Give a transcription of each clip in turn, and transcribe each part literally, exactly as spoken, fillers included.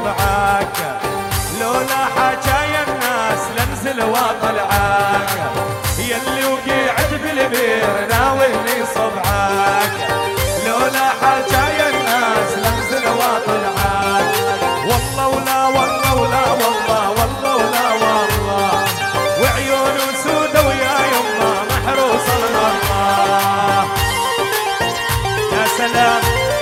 صبعك، لولا حكايا الناس لنزل واطلعك، يلي وقعت بالبير ناولني صبعك، لولا حكايا الناس لنزل واطلعك، والله ولا والله ولا والله والله ولا والله، وعيون سودة ويا يما محروس الله. يا سلام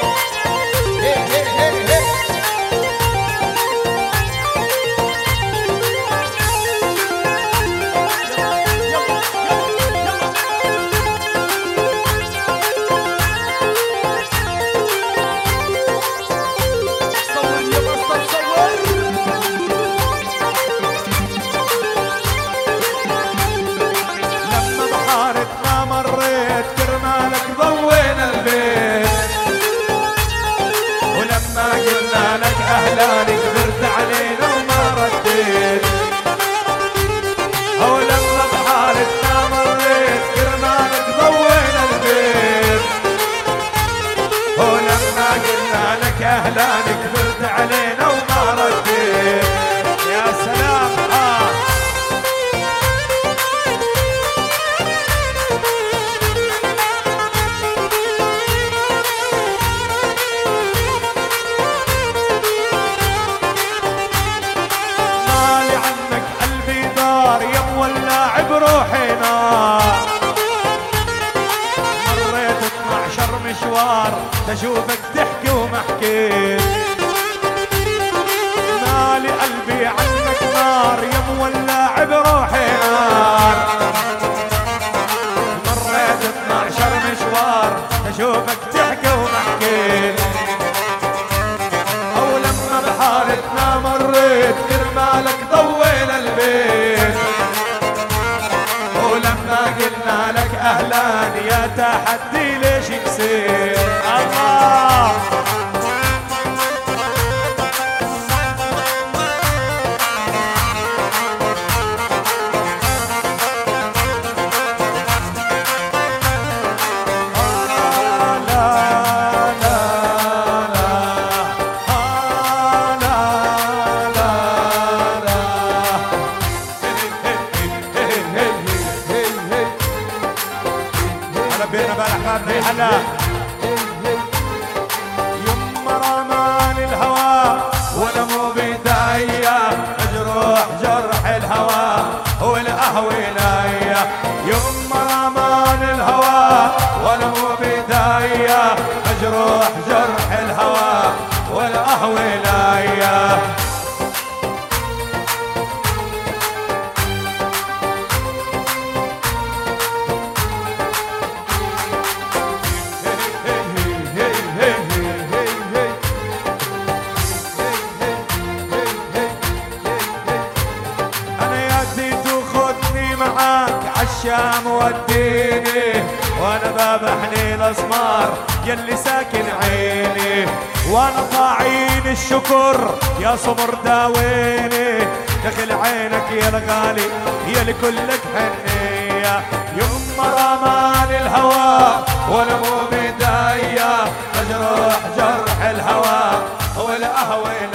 أهلاني كبرت علينا وما رديت، أو لما بحارتنا مريت كرمالك ضوينا البيت، ولما قلنا لك أهلاني كبرت علينا وما رديت. يا سلام آه بروحنا، مريت اثنعشر مشوار تشوفك تحكي وما حكيت، مالي قلبي عنك نار يا مولع بروحي نار، مريت اثنعشر مشوار تشوفك تحكي وما حكيت، او لما بحارتنا مريت كرمالك ضوينا البيت، ولما قلنا لك اهلا يا تحدي ليش كسيت الله. بينا بالاحباب هلا يما رمان الهوى ولا مو بدايه، مجروح جرح الهوى والقهوه نايه، يما رمان الهوى ولا مو بدايه، مجروح جرح الهوى والقهوه نايه. عالشام وديني وانا بابحني الاسمار يلي ساكن عيني، وانا طاعين الشكر يا صبر داويني، دخل عينك يا الغالي يا لكلك حنيه، يما رمان الهوى ولا مو بدايه، مجروح جرح الهوى والقهوه